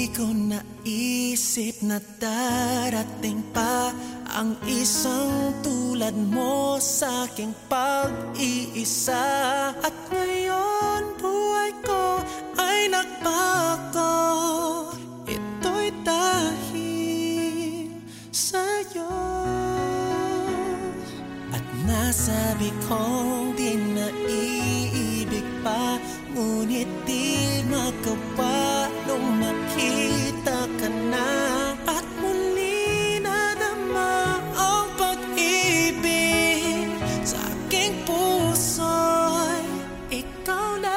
ko naisip na darating pa ang isang tulad mo sa aking pag-iisa. At ngayon buhay ko ay nagbago, ito'y dahil sa'yo. At nasabi kong di na iibig pa, ngunit di magawa nung makita ka na. At muli nadama ang pag-ibig sa aking puso'y ikaw na.